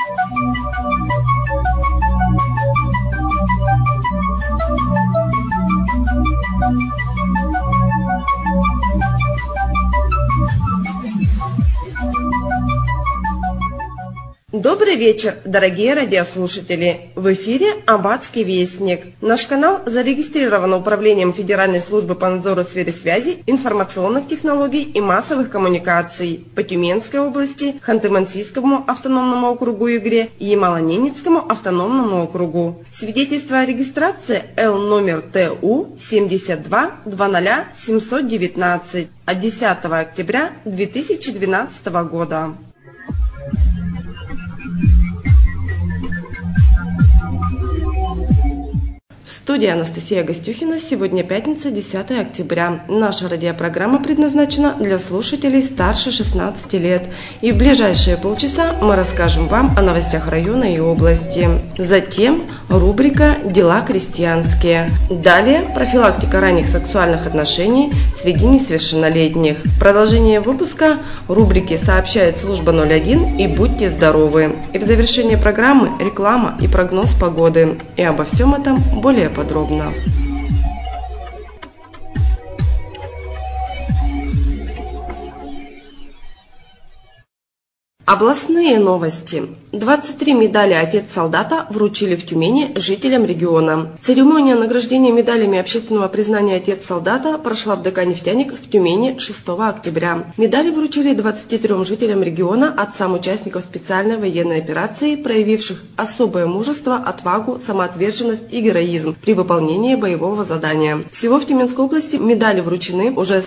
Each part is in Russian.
Добрый вечер, дорогие радиослушатели! В эфире «Аббатский вестник». Наш канал зарегистрирован Управлением Федеральной службы по надзору в сфере связи, информационных технологий и массовых коммуникаций по Тюменской области, Ханты-Мансийскому автономному округу Югре и Ямало-Ненецкому автономному округу. Свидетельство о регистрации Л номер ТУ 72-00-719 от 10 октября 2012 года. В студии Анастасия Гостюхина. Сегодня пятница, 10 октября. Наша радиопрограмма предназначена для слушателей старше 16 лет. И в ближайшие полчаса мы расскажем вам о новостях района и области. Затем рубрика «Дела крестьянские». Далее профилактика ранних сексуальных отношений среди несовершеннолетних. Продолжение выпуска рубрики «Сообщает служба 01» и «Будьте здоровы». И в завершении программы реклама и прогноз погоды. И обо всем этом более подробно. Областные новости. 23 медали «Отец солдата» вручили в Тюмени жителям региона. Церемония награждения медалями общественного признания «Отец солдата» прошла в ДК «Нефтяник» в Тюмени 6 октября. Медали вручили 23 жителям региона, отцам участников специальной военной операции, проявивших особое мужество, отвагу, самоотверженность и героизм при выполнении боевого задания. Всего в Тюменской области медали вручены уже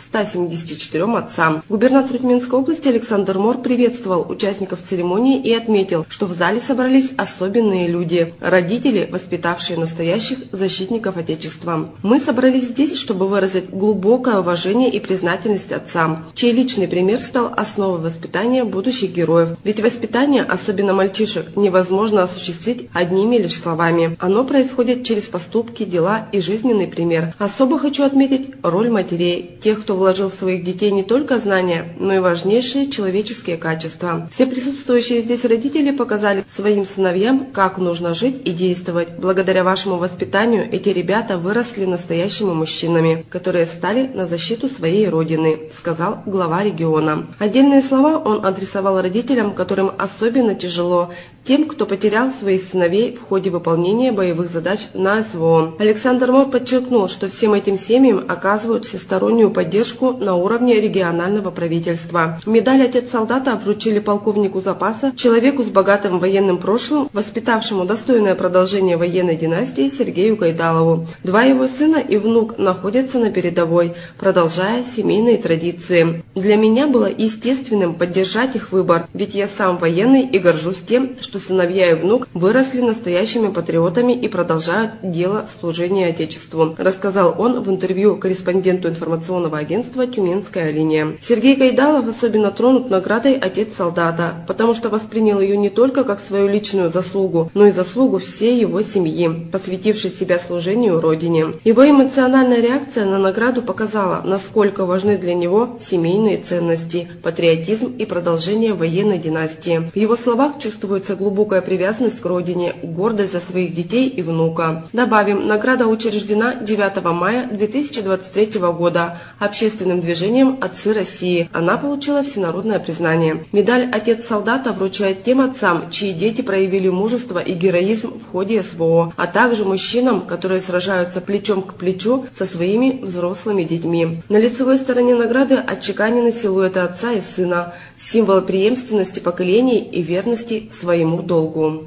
174 отцам. Губернатор Тюменской области Александр Мор приветствовал участников церемонии и отметил, что в зале собрались особенные люди, родители, воспитавшие настоящих защитников Отечества. Мы собрались здесь, чтобы выразить глубокое уважение и признательность отцам, чей личный пример стал основой воспитания будущих героев. Ведь воспитание, особенно мальчишек, невозможно осуществить одними лишь словами. Оно происходит через поступки, дела и жизненный пример. Особо хочу отметить роль матерей, тех, кто вложил в своих детей не только знания, но и важнейшие человеческие качества. Все присутствующие здесь родители показали своим сыновьям, как нужно жить и действовать. Благодаря вашему воспитанию эти ребята выросли настоящими мужчинами, которые встали на защиту своей родины, сказал глава региона. Отдельные слова он адресовал родителям, которым особенно тяжело, тем, кто потерял своих сыновей в ходе выполнения боевых задач на СВО. Александр Мор подчеркнул, что всем этим семьям оказывают всестороннюю поддержку на уровне регионального правительства. Медаль «Отец солдата» вручили полковнику запаса, человеку с богатым военным прошлым, воспитавшему достойное продолжение военной династии Сергею Гайдалову. Два его сына и внук находятся на передовой, продолжая семейные традиции. Для меня было естественным поддержать их выбор, ведь я сам военный и горжусь тем, что сыновья и внук выросли настоящими патриотами и продолжают дело служения Отечеству, рассказал он в интервью корреспонденту информационного агентства «Тюменская линия». Сергей Гайдалов особенно тронут наградой «Отец солдата», потому что воспринял ее не только как свою личную заслугу, но и заслугу всей его семьи, посвятившей себя служению Родине. Его эмоциональная реакция на награду показала, насколько важны для него семейные ценности, патриотизм и продолжение военной династии. В его словах чувствуется глубокая привязанность к родине, гордость за своих детей и внука. Добавим, награда учреждена 9 мая 2023 года общественным движением «Отцы России». Она получила всенародное признание. Медаль «Отец солдата» вручает тем отцам, чьи дети проявили мужество и героизм в ходе СВО, а также мужчинам, которые сражаются плечом к плечу со своими взрослыми детьми. На лицевой стороне награды отчеканены силуэты отца и сына, символ преемственности поколений и верности своему долгу.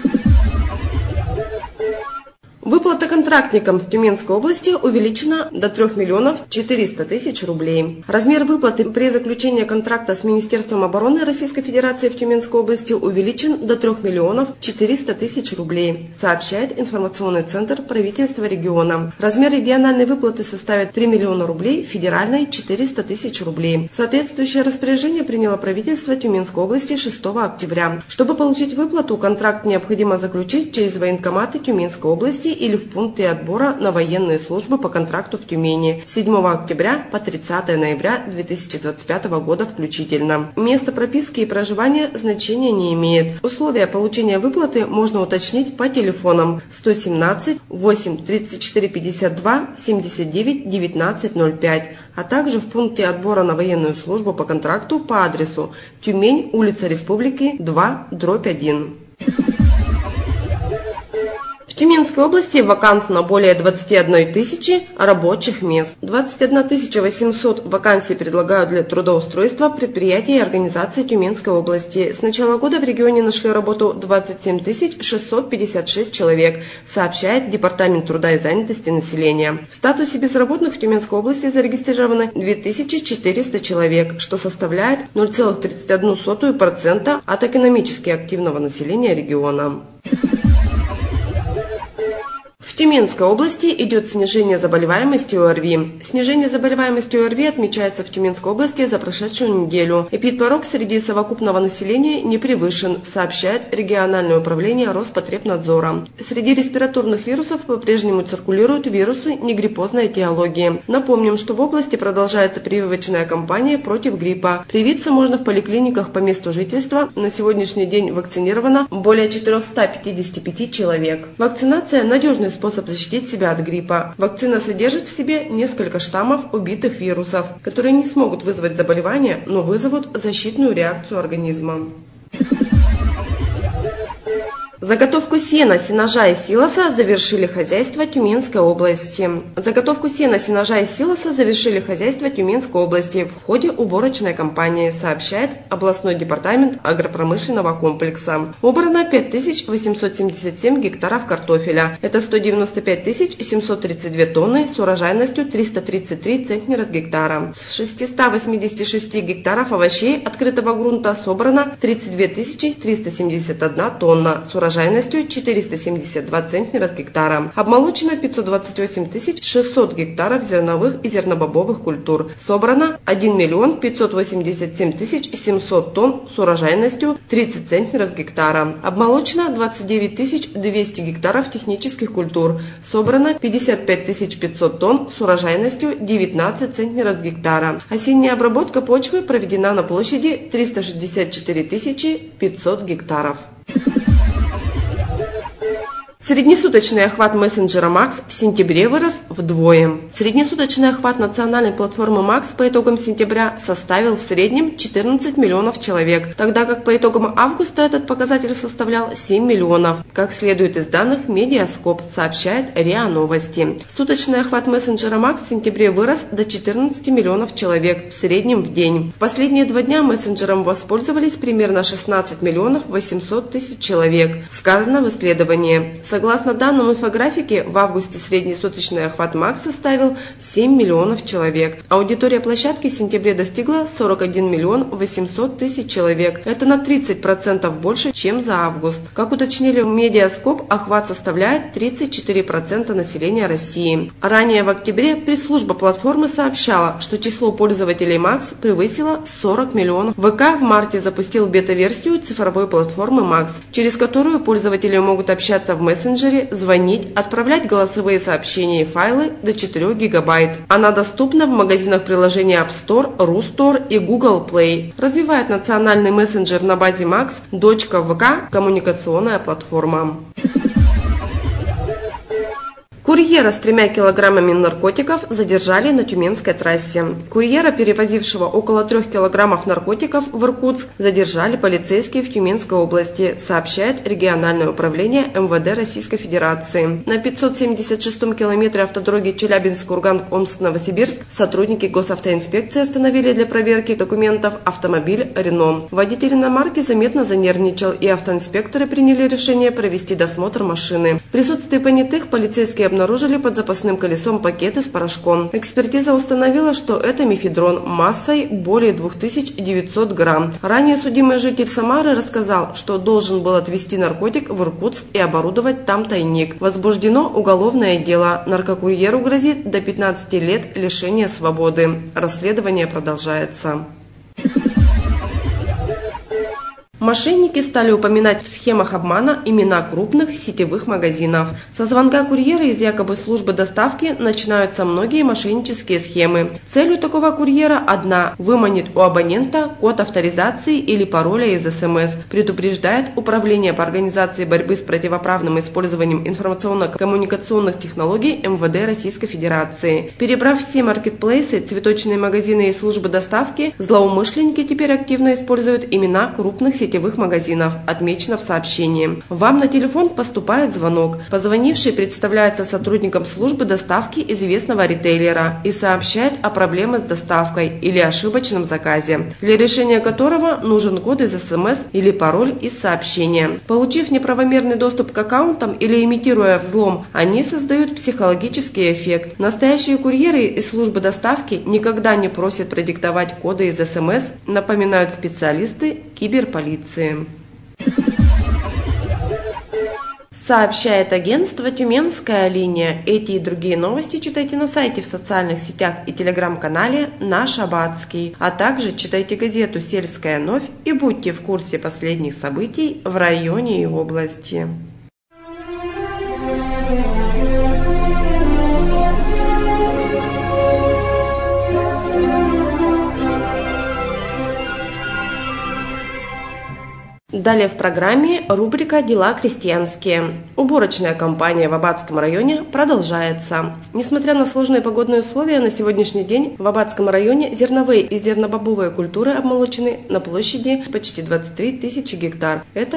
Выплата контрактникам в Тюменской области увеличена до 3 миллионов 400 тысяч рублей. Размер выплаты при заключении контракта с Министерством обороны Российской Федерации в Тюменской области увеличен до 3 миллионов 400 тысяч рублей, сообщает информационный центр правительства региона. Размер региональной выплаты составит 3 миллиона рублей, федеральной – 400 тысяч рублей. Соответствующее распоряжение приняло правительство Тюменской области 6 октября. Чтобы получить выплату, контракт необходимо заключить через военкоматы Тюменской области или в пункты отбора на военные службы по контракту в Тюмени с 7 октября по 30 ноября 2025 года включительно. Место прописки и проживания значения не имеет. Условия получения выплаты можно уточнить по телефонам 117 8 34 52 79 19 05, а также в пункте отбора на военную службу по контракту по адресу Тюмень, улица Республики, 2/1. В Тюменской области вакантно более 21 тысячи рабочих мест. 21 800 вакансий предлагают для трудоустройства предприятия и организаций Тюменской области. С начала года в регионе нашли работу 27 656 человек, сообщает Департамент труда и занятости населения. В статусе безработных в Тюменской области зарегистрировано 2400 человек, что составляет 0,31% от экономически активного населения региона. В Тюменской области идет снижение заболеваемости ОРВИ. Снижение заболеваемости ОРВИ отмечается в Тюменской области за прошедшую неделю. Эпидпорог среди совокупного населения не превышен, сообщает региональное управление Роспотребнадзора. Среди респираторных вирусов по-прежнему циркулируют вирусы негриппозной этиологии. Напомним, что в области продолжается прививочная кампания против гриппа. Привиться можно в поликлиниках по месту жительства. На сегодняшний день вакцинировано более 455 человек. Вакцинация – надежный способ защитить себя от гриппа. Вакцина содержит в себе несколько штаммов убитых вирусов, которые не смогут вызвать заболевание, но вызовут защитную реакцию организма. Заготовку сена, сенажа и силоса завершили хозяйства Тюменской области. Заготовку сена, сенажа и силоса завершили хозяйства Тюменской области в ходе уборочной кампании, сообщает областной департамент агропромышленного комплекса. Убрано 5877 гектаров картофеля. Это 195 732 тонны с урожайностью 333 центнера с гектара. С 686 гектаров овощей открытого грунта собрано 32 371 тонна с урожайностью 472 центнера с гектара. Обмолочено 528 600 гектаров зерновых и зернобобовых культур. Собрано 1 587 700 тонн с урожайностью 30 центнеров с гектара. Обмолочено 29 200 гектаров технических культур. Собрано 55 500 тонн с урожайностью 19 центнеров с гектара. Осенняя обработка почвы проведена на площади 364 500 гектаров. Среднесуточный охват мессенджера Макс в сентябре вырос вдвое. Среднесуточный охват национальной платформы Макс по итогам сентября составил в среднем 14 миллионов человек, тогда как по итогам августа этот показатель составлял 7 миллионов, как следует из данных Медиаскоп, сообщает РИА Новости. Суточный охват мессенджера Макс в сентябре вырос до 14 миллионов человек в среднем в день. В последние 2 дня мессенджером воспользовались примерно 16 миллионов 800 тысяч человек, сказано в исследовании. Согласно данным инфографики, в августе средний суточный охват Макс составил 7 миллионов человек. Аудитория площадки в сентябре достигла 41 миллион 800 тысяч человек. Это на 30% больше, чем за август. Как уточнили в Медиаскоп, охват составляет 34% населения России. Ранее в октябре пресс-служба платформы сообщала, что число пользователей Макс превысило 40 миллионов. ВК в марте запустил бета-версию цифровой платформы Макс, через которую пользователи могут общаться в мессенджере, звонить, отправлять голосовые сообщения и файлы до 4 гигабайт. Она доступна в магазинах приложений App Store, RuStore и Google Play. Развивает национальный мессенджер на базе Max, дочка ВК, коммуникационная платформа. Курьера с 3 килограммами наркотиков задержали на Тюменской трассе. Курьера, перевозившего около 3 килограммов наркотиков в Иркутск, задержали полицейские в Тюменской области, сообщает региональное управление МВД Российской Федерации. На 576-м километре автодороги Челябинск-Курган-Омск-Новосибирск сотрудники госавтоинспекции остановили для проверки документов автомобиль «Рено». Водитель иномарки заметно занервничал, и автоинспекторы приняли решение провести досмотр машины. В присутствии понятых полицейские обнаружили под запасным колесом пакеты с порошком. Экспертиза установила, что это мефедрон массой более 2900 грамм. Ранее судимый житель Самары рассказал, что должен был отвезти наркотик в Иркутск и оборудовать там тайник. Возбуждено уголовное дело. Наркокурьеру грозит до 15 лет лишения свободы. Расследование продолжается. Мошенники стали упоминать в схемах обмана имена крупных сетевых магазинов. Со звонка курьера из якобы службы доставки начинаются многие мошеннические схемы. Целью такого курьера одна – выманить у абонента код авторизации или пароля из СМС, предупреждает Управление по организации борьбы с противоправным использованием информационно-коммуникационных технологий МВД Российской Федерации. Перебрав все маркетплейсы, цветочные магазины и службы доставки, злоумышленники теперь активно используют имена крупных сетевых магазинов, отмечено в сообщении. Вам на телефон поступает звонок. Позвонивший представляется сотрудником службы доставки известного ритейлера и сообщает о проблеме с доставкой или ошибочном заказе, для решения которого нужен код из СМС или пароль из сообщения. Получив неправомерный доступ к аккаунтам или имитируя взлом, они создают психологический эффект. Настоящие курьеры из службы доставки никогда не просят продиктовать коды из СМС, напоминают специалисты киберполиции. Сообщает агентство «Тюменская линия». Эти и другие новости читайте на сайте, в социальных сетях и телеграм-канале «Наш Аббатский». А также читайте газету «Сельская новь» и будьте в курсе последних событий в районе и области. Далее в программе рубрика «Дела крестьянские». Уборочная кампания в Аббатском районе продолжается. Несмотря на сложные погодные условия, на сегодняшний день в Аббатском районе зерновые и зернобобовые культуры обмолочены на площади почти 23 тысячи гектар. Это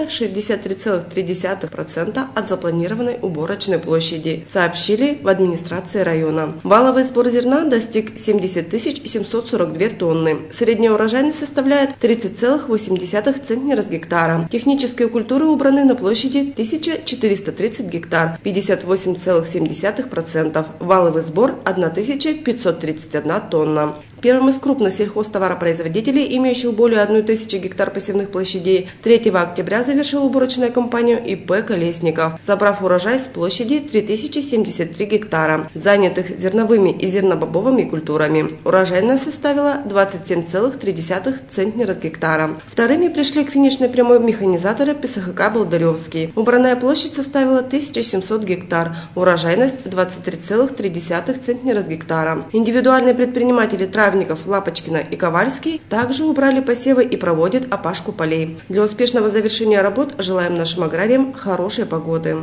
63,3% от запланированной уборочной площади, сообщили в администрации района. Валовый сбор зерна достиг 70 742 тонны. Средняя урожайность составляет 30,8 центнера с гектара. Технические культуры убраны на площади 1430 гектар, 58,7%. Валовый сбор 1531 тонна. Первым из крупных сельхозтоваропроизводителей, имеющих более 1000 гектар посевных площадей, 3 октября завершил уборочную кампанию ИП «Колесников», собрав урожай с площади 3073 гектара, занятых зерновыми и зернобобовыми культурами. Урожайность составила 27,3 центнера с гектара. Вторыми пришли к финишной прямой механизаторы ПСХК «Болдыревский». Убранная площадь составила 1700 гектар, урожайность 23,3 центнера с гектара. Индивидуальные предприниматели Травников, Лапочкина и Ковальский также убрали посевы и проводят опашку полей. Для успешного завершения работ желаем нашим аграриям хорошей погоды.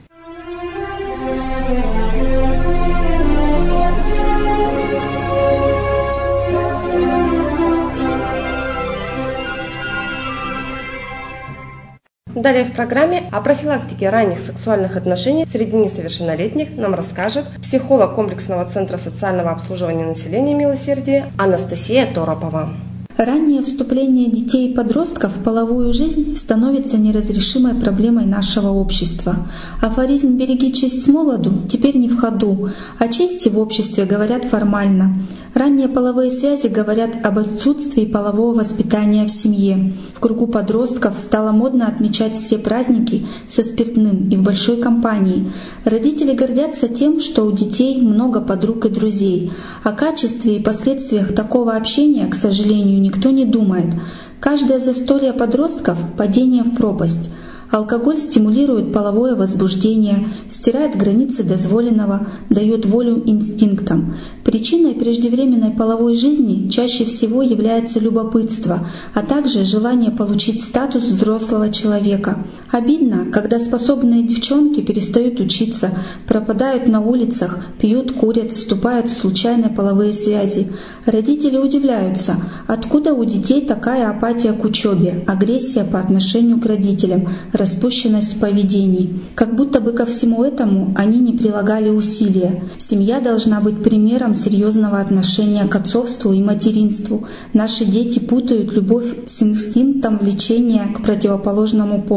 Далее в программе о профилактике ранних сексуальных отношений среди несовершеннолетних нам расскажет психолог комплексного центра социального обслуживания населения «Милосердие» Анастасия Торопова. Раннее вступление детей и подростков в половую жизнь становится неразрешимой проблемой нашего общества. Афоризм «береги честь с молоду» теперь не в ходу, о чести в обществе говорят формально. Ранние половые связи говорят об отсутствии полового воспитания в семье. В кругу подростков стало модно отмечать все праздники со спиртным и в большой компании. Родители гордятся тем, что у детей много подруг и друзей. О качестве и последствиях такого общения, к сожалению, никто не думает. Каждое застолье подростков — падение в пропасть. Алкоголь стимулирует половое возбуждение, стирает границы дозволенного, дает волю инстинктам. Причиной преждевременной половой жизни чаще всего является любопытство, а также желание получить статус взрослого человека. Обидно, когда способные девчонки перестают учиться, пропадают на улицах, пьют, курят, вступают в случайные половые связи. Родители удивляются, откуда у детей такая апатия к учебе, агрессия по отношению к родителям, распущенность в поведении. Как будто бы ко всему этому они не прилагали усилия. Семья должна быть примером серьезного отношения к отцовству и материнству. Наши дети путают любовь с инстинктом влечения к противоположному полу.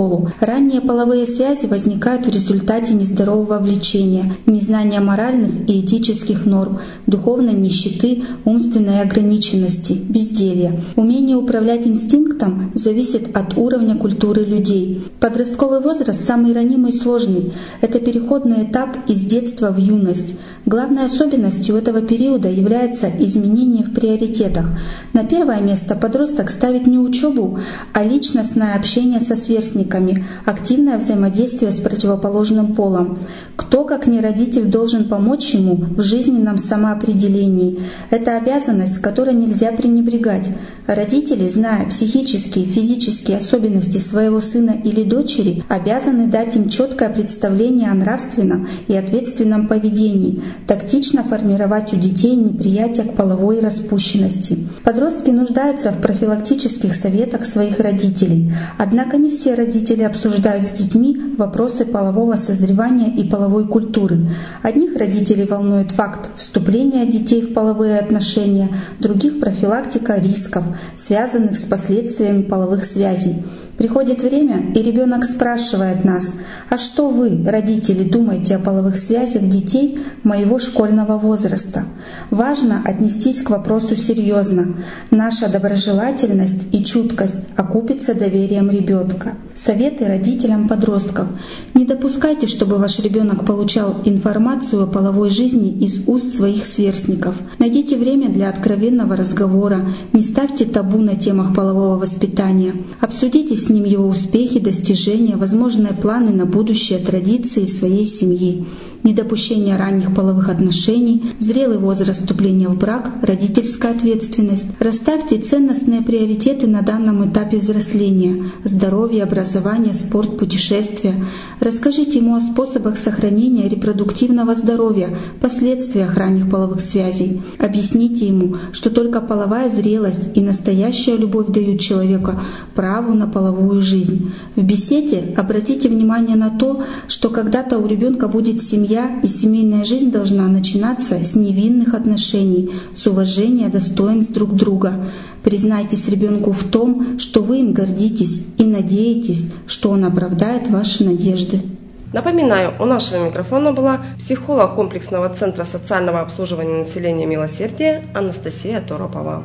Ранние половые связи возникают в результате нездорового влечения, незнания моральных и этических норм, духовной нищеты, умственной ограниченности, безделья. Умение управлять инстинктом зависит от уровня культуры людей. Подростковый возраст самый ранимый и сложный. Это переходный этап из детства в юность. Главной особенностью этого периода является изменение в приоритетах. На первое место подросток ставит не учебу, а личностное общение со сверстниками, активное взаимодействие с противоположным полом. Кто, как не родитель, должен помочь ему в жизненном самоопределении? Это обязанность, которой нельзя пренебрегать. Родители, зная психические и физические особенности своего сына или дочери, обязаны дать им четкое представление о нравственном и ответственном поведении, тактично формировать у детей неприятие к половой распущенности. Подростки нуждаются в профилактических советах своих родителей. Однако не все родители обсуждают с детьми вопросы полового созревания и половой культуры. Одних родителей волнует факт вступления детей в половые отношения, других — профилактика рисков, связанных с последствиями половых связей. Приходит время, и ребенок спрашивает нас: «А что вы, родители, думаете о половых связях детей моего школьного возраста?» Важно отнестись к вопросу серьезно. Наша доброжелательность и чуткость окупится доверием ребенка. Советы родителям подростков. Не допускайте, чтобы ваш ребенок получал информацию о половой жизни из уст своих сверстников. Найдите время для откровенного разговора. Не ставьте табу на темах полового воспитания. Обсудите с ним его успехи, достижения, возможные планы на будущее, традиции своей семьи. Недопущение ранних половых отношений, зрелый возраст вступления в брак, родительская ответственность. Расставьте ценностные приоритеты на данном этапе взросления: здоровье, образование, спорт, путешествия. Расскажите ему о способах сохранения репродуктивного здоровья, последствиях ранних половых связей. Объясните ему, что только половая зрелость и настоящая любовь дают человеку право на половую жизнь. В беседе обратите внимание на то, что когда-то у ребенка будет семья, и семейная жизнь должна начинаться с невинных отношений, с уважения достоинств друг друга. Признайтесь ребенку в том, что вы им гордитесь, и надеетесь, что он оправдает ваши надежды. Напоминаю, у нашего микрофона была психолог комплексного центра социального обслуживания населения «Милосердие» Анастасия Торопова.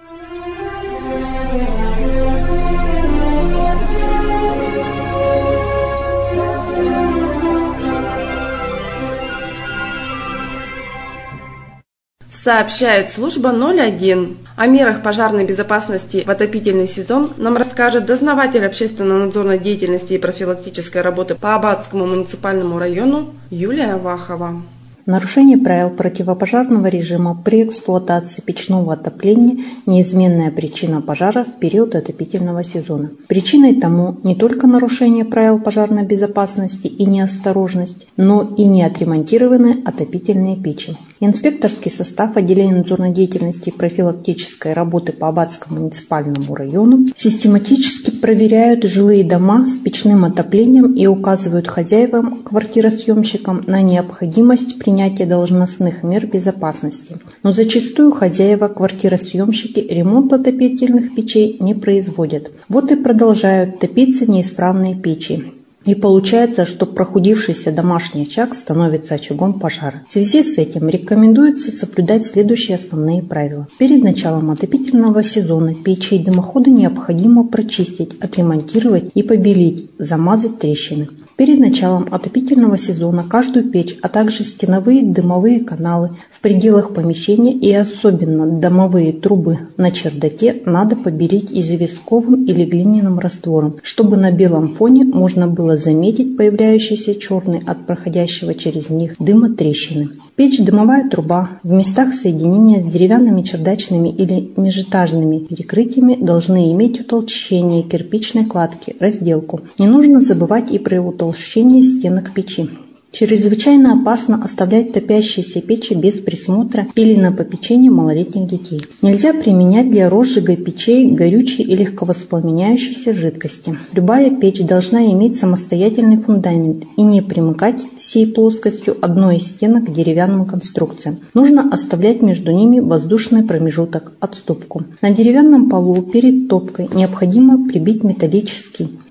Сообщает служба 01. О мерах пожарной безопасности в отопительный сезон нам расскажет дознаватель общественно-надзорной деятельности и профилактической работы по Аббатскому муниципальному району Юлия Вахова. Нарушение правил противопожарного режима при эксплуатации печного отопления – неизменная причина пожара в период отопительного сезона. Причиной тому не только нарушение правил пожарной безопасности и неосторожность, но и неотремонтированные отопительные печи. Инспекторский состав отделения надзорной деятельности и профилактической работы по Аббатскому муниципальному району систематически проверяют жилые дома с печным отоплением и указывают хозяевам, квартиросъемщикам на необходимость принятия должностных мер безопасности. Но зачастую хозяева, квартиросъемщики ремонт отопительных печей не производят. Вот и продолжают топиться неисправные печи. И получается, что прохудившийся домашний очаг становится очагом пожара. В связи с этим рекомендуется соблюдать следующие основные правила. Перед началом отопительного сезона печи и дымоходы необходимо прочистить, отремонтировать и побелить, замазать трещины. Перед началом отопительного сезона каждую печь, а также стеновые дымовые каналы в пределах помещения и особенно дымовые трубы на чердаке надо побелить известковым или глиняным раствором, чтобы на белом фоне можно было заметить появляющийся черный от проходящего через них дыма трещины. Печь-дымовая труба в местах соединения с деревянными чердачными или межэтажными перекрытиями должны иметь утолщение кирпичной кладки, разделку. Не нужно забывать и про утолщение стенок печи. Чрезвычайно опасно оставлять топящиеся печи без присмотра или на попечение малолетних детей. Нельзя применять для розжига печей горючие и легковоспламеняющиеся жидкости. Любая печь должна иметь самостоятельный фундамент и не примыкать всей плоскостью одной из стенок к деревянным конструкциям. Нужно оставлять между ними воздушный промежуток, отступку. На деревянном полу перед топкой необходимо прибить металлический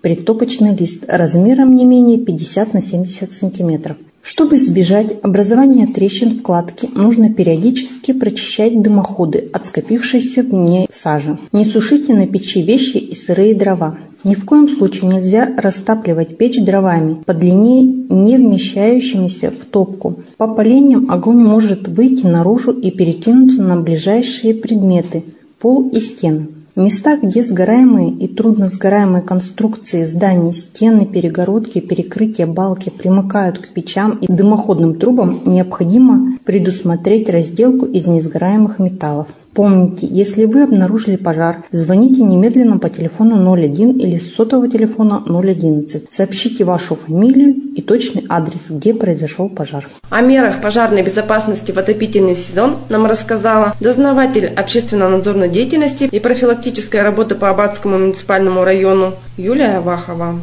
притопочный лист размером не менее 50 на 70 см. Чтобы избежать образования трещин в кладке, нужно периодически прочищать дымоходы от скопившейся в ней сажи. Не сушите на печи вещи и сырые дрова. Ни в коем случае нельзя растапливать печь дровами по длине, не вмещающимися в топку. По поленьям огонь может выйти наружу и перекинуться на ближайшие предметы – пол и стены. В местах, где сгораемые и трудносгораемые конструкции зданий, стены, перегородки, перекрытия, балки примыкают к печам и дымоходным трубам, необходимо предусмотреть разделку из несгораемых металлов. Помните, если вы обнаружили пожар, звоните немедленно по телефону 01 или с сотового телефона 011. Сообщите вашу фамилию и точный адрес, где произошел пожар. О мерах пожарной безопасности в отопительный сезон нам рассказала дознаватель общественно-надзорной деятельности и профилактической работы по Аббатскому муниципальному району Юлия Вахова.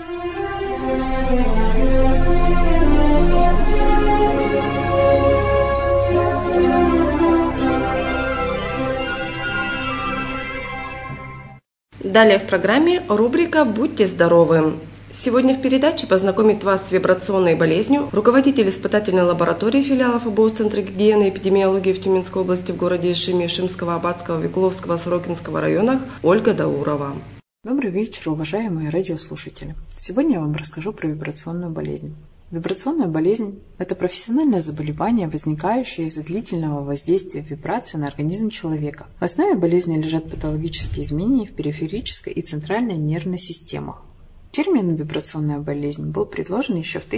Далее в программе рубрика «Будьте здоровы». Сегодня в передаче познакомит вас с вибрационной болезнью руководитель испытательной лаборатории филиала ФБУ Центра гигиены и эпидемиологии в Тюменской области в городе Ишиме, Шимского, Аббатского, Викуловского, Сорокинского районах Ольга Даурова. Добрый вечер, уважаемые радиослушатели. Сегодня я вам расскажу про вибрационную болезнь. Вибрационная болезнь – это профессиональное заболевание, возникающее из-за длительного воздействия вибраций на организм человека. В основе болезни лежат патологические изменения в периферической и центральной нервной системах. Термин «вибрационная болезнь» был предложен еще в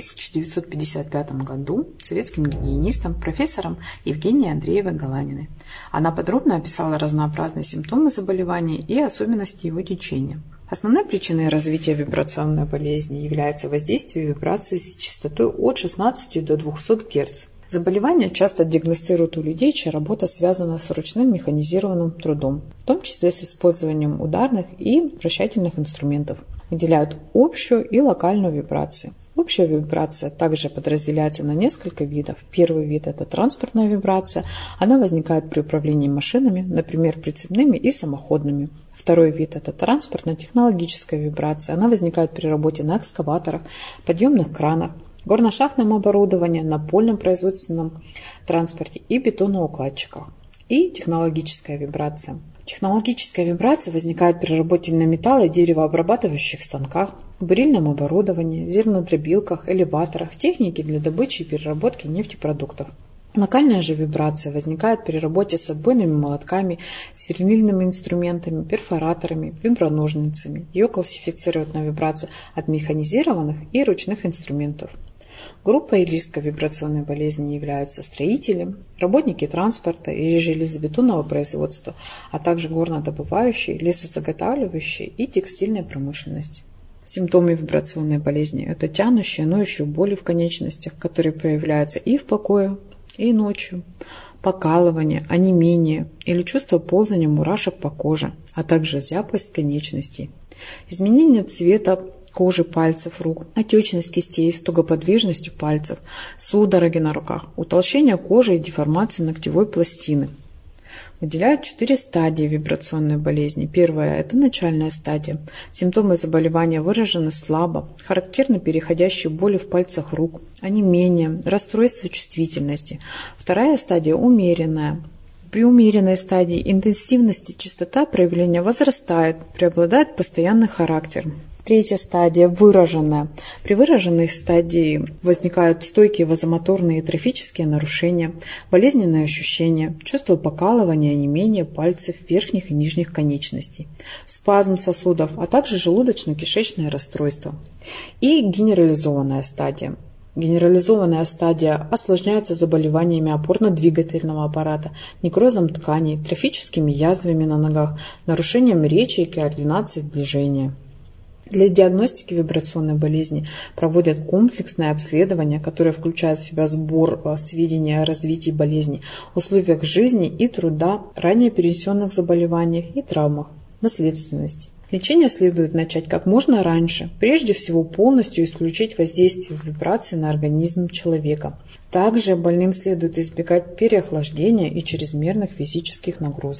1955 году советским гигиенистом, профессором Евгенией Андреевой-Галаниной. Она подробно описала разнообразные симптомы заболевания и особенности его течения. Основной причиной развития вибрационной болезни является воздействие вибраций с частотой от 16 до 200 Гц. Заболевание часто диагностируют у людей, чья работа связана с ручным механизированным трудом, в том числе с использованием ударных и вращательных инструментов. Выделяют общую и локальную вибрации. Общая вибрация также подразделяется на несколько видов. Первый вид – это транспортная вибрация. Она возникает при управлении машинами, например, прицепными и самоходными. Второй вид – это транспортно-технологическая вибрация. Она возникает при работе на экскаваторах, подъемных кранах, горно-шахтном оборудовании, напольном производственном транспорте и бетоноукладчиках. И технологическая вибрация. Технологическая вибрация возникает при работе на металло- и деревообрабатывающих станках, бурильном оборудовании, зернодробилках, элеваторах, технике для добычи и переработки нефтепродуктов. Локальная же вибрация возникает при работе с отбойными молотками, сверлильными инструментами, перфораторами, виброножницами. Ее классифицируют на вибрации от механизированных и ручных инструментов. Группой риска вибрационной болезни являются строители, работники транспорта и железобетонного производства, а также горнодобывающие, лесозаготавливающие и текстильная промышленность. Симптомы вибрационной болезни – это тянущие, ноющие боли в конечностях, которые проявляются и в покое, и ночью, покалывание, онемение или чувство ползания мурашек по коже, а также зябкость конечностей, изменение цвета кожи пальцев рук, отечность кистей с тугоподвижностью пальцев, судороги на руках, утолщение кожи и деформация ногтевой пластины. Выделяют 4 стадии вибрационной болезни. Первая – это начальная стадия. Симптомы заболевания выражены слабо, характерны переходящие боли в пальцах рук, онемение, расстройство чувствительности. Вторая стадия – умеренная. При умеренной стадии интенсивность и частота проявления возрастает, преобладает постоянный характер. Третья стадия – выраженная. При выраженной стадии возникают стойкие вазомоторные и трофические нарушения, болезненные ощущения, чувство покалывания, онемения пальцев верхних и нижних конечностей, спазм сосудов, а также желудочно-кишечное расстройство. И генерализованная стадия. Генерализованная стадия осложняется заболеваниями опорно-двигательного аппарата, некрозом тканей, трофическими язвами на ногах, нарушением речи и координации движения. Для диагностики вибрационной болезни проводят комплексное обследование, которое включает в себя сбор сведений о развитии болезни, условиях жизни и труда, ранее перенесенных заболеваниях и травмах, наследственности. Лечение следует начать как можно раньше, прежде всего полностью исключить воздействие вибраций на организм человека. Также больным следует избегать переохлаждения и чрезмерных физических нагрузок.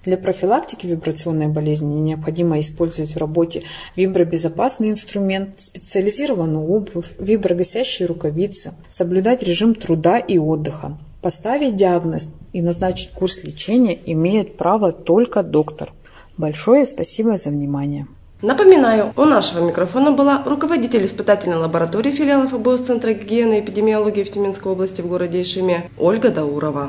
Для профилактики вибрационной болезни необходимо использовать в работе вибробезопасный инструмент, специализированную обувь, виброгасящие рукавицы, соблюдать режим труда и отдыха. Поставить диагноз и назначить курс лечения имеет право только доктор. Большое спасибо за внимание. Напоминаю, у нашего микрофона была руководитель испытательной лаборатории филиала ФБОС Центра гигиены и эпидемиологии в Тюменской области в городе Ишиме Ольга Даурова.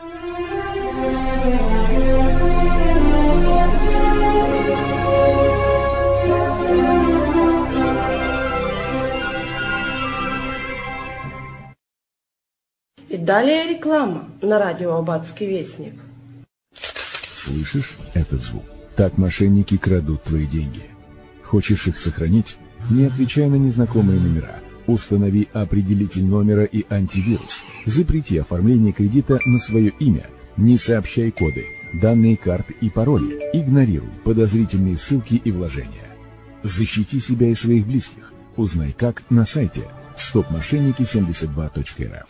И далее реклама на радио «Аббатский вестник». Слышишь этот звук? Так мошенники крадут твои деньги. Хочешь их сохранить? Не отвечай на незнакомые номера. Установи определитель номера и антивирус. Запрети оформление кредита на свое имя. Не сообщай коды, данные карт и пароли. Игнорируй подозрительные ссылки и вложения. Защити себя и своих близких. Узнай как на сайте stopmошенники72.rf.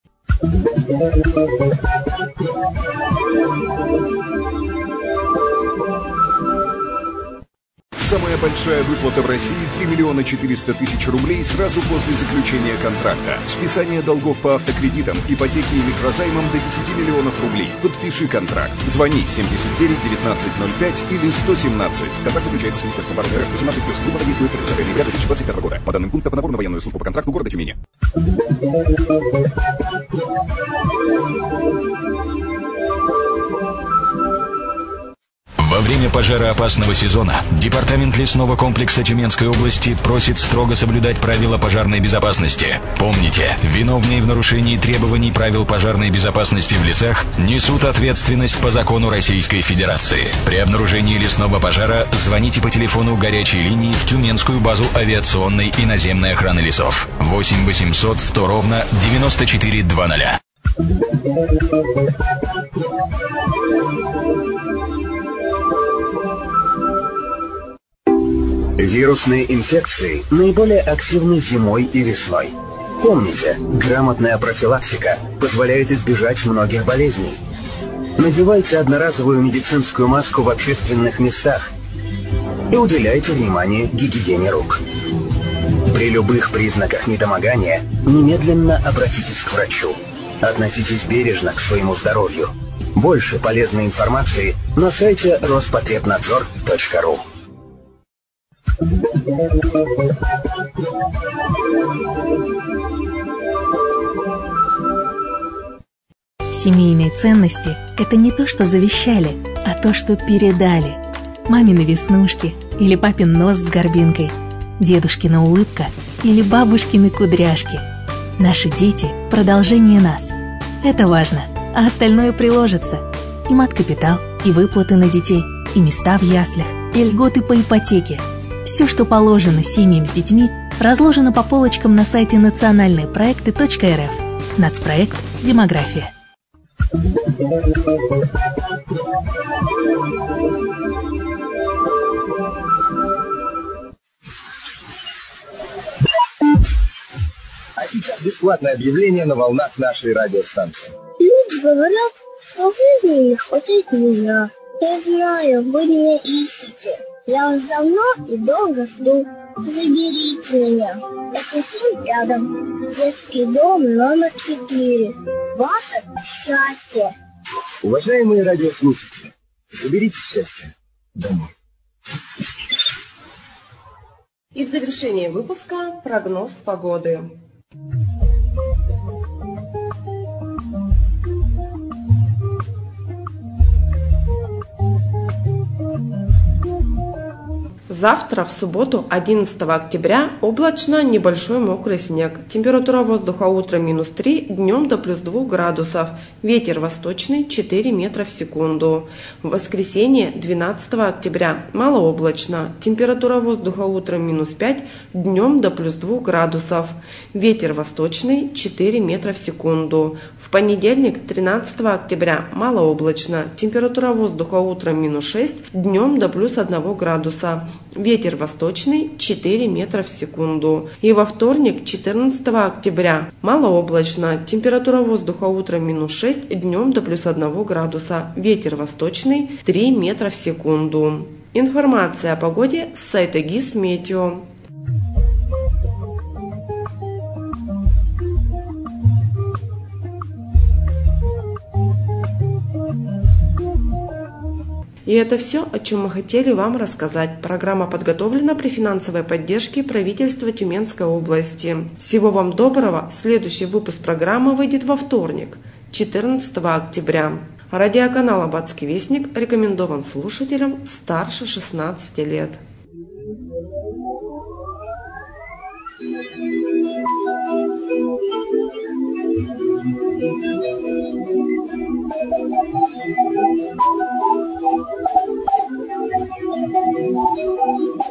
Самая большая выплата в России – 3 миллиона 400 тысяч рублей сразу после заключения контракта. Списание долгов по автокредитам, ипотеке и микрозаймам до 10 миллионов рублей. Подпиши контракт. Звони 79 1905 или 117. Контракт заключается с Министерством обороны РФ 18+. Выплата действует до 30 ноября 2025 года. По данным пункта по набору на военную службу по контракту города Тюмени. Во время пожароопасного сезона Департамент лесного комплекса Тюменской области просит строго соблюдать правила пожарной безопасности. Помните, виновные в нарушении требований правил пожарной безопасности в лесах несут ответственность по закону Российской Федерации. При обнаружении лесного пожара звоните по телефону горячей линии в Тюменскую базу авиационной и наземной охраны лесов 8 800 100 ровно 9400. Вирусные инфекции наиболее активны зимой и весной. Помните, грамотная профилактика позволяет избежать многих болезней. Надевайте одноразовую медицинскую маску в общественных местах и уделяйте внимание гигиене рук. При любых признаках недомогания немедленно обратитесь к врачу. Относитесь бережно к своему здоровью. Больше полезной информации на сайте Роспотребнадзор.ру. Семейные ценности – это не то, что завещали, а то, что передали. Мамины веснушки или папин нос с горбинкой, дедушкина улыбка или бабушкины кудряшки. Наши дети – продолжение нас. Это важно, а остальное приложится. И мат-капитал, и выплаты на детей, и места в яслях, и льготы по ипотеке. Все, что положено семьям с детьми, разложено по полочкам на сайте национальныепроекты.рф. Нацпроект «Демография». А сейчас бесплатное объявление на волнах нашей радиостанции. Люди говорят, что в жизни не хватает меня. Я знаю, вы меня ищете. Я вас давно и долго жду. Заберите меня. Я совсем рядом. Детский дом номер 4. Ваше счастье. Уважаемые радиослушатели, заберите счастье домой. И в завершении выпуска прогноз погоды. Завтра, в субботу, 11 октября, облачно, небольшой мокрый снег. Температура воздуха утром -3, днем до +2 градусов. Ветер восточный 4 метра в секунду. В воскресенье, 12 октября, малооблачно. Температура воздуха утром -5, днем до +2 градусов. Ветер восточный 4 метра в секунду. В понедельник, 13 октября, малооблачно. Температура воздуха утром -6, днем до +1 градуса. ветер восточный 4 метра в секунду. И во вторник, 14 октября, малооблачно, температура воздуха утром -6, днем до +1 градуса, ветер восточный 3 метра в секунду. Информация о погоде с сайта ГИС-Метео. И это все, о чем мы хотели вам рассказать. Программа подготовлена при финансовой поддержке правительства Тюменской области. Всего вам доброго. Следующий выпуск программы выйдет во вторник, 14 октября. Радиоканал «Аббатский вестник» рекомендован слушателям старше 16 лет. Thank you.